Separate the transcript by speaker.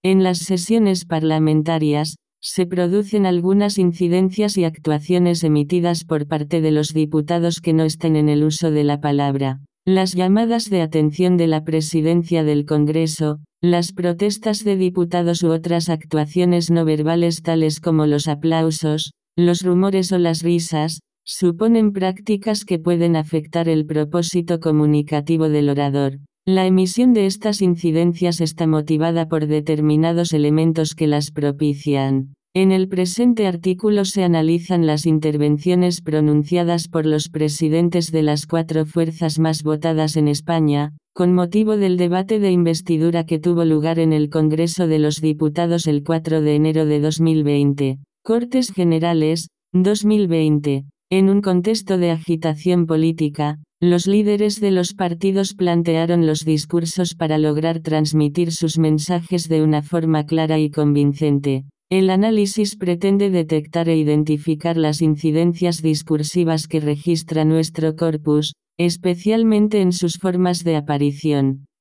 Speaker 1: En las sesiones parlamentarias, se producen algunas incidencias y actuaciones emitidas por parte de los diputados que no estén en el uso de la palabra. Las llamadas de atención de la Presidencia del Congreso, las protestas de diputados u otras actuaciones no verbales tales como los aplausos, los rumores o las risas, suponen prácticas que pueden afectar el propósito comunicativo del orador. La emisión de estas incidencias está motivada por determinados elementos que las propician. En el presente artículo se analizan las intervenciones pronunciadas por los presidentes de las 4 fuerzas más votadas en España, con motivo del debate de investidura que tuvo lugar en el Congreso de los Diputados el 4 de enero de 2020. Cortes Generales, 2020. En un contexto de agitación política, los líderes de los partidos plantearon los discursos para lograr transmitir sus mensajes de una forma clara y convincente. El análisis pretende detectar e identificar las incidencias discursivas que registra nuestro corpus, especialmente en sus formas de aparición.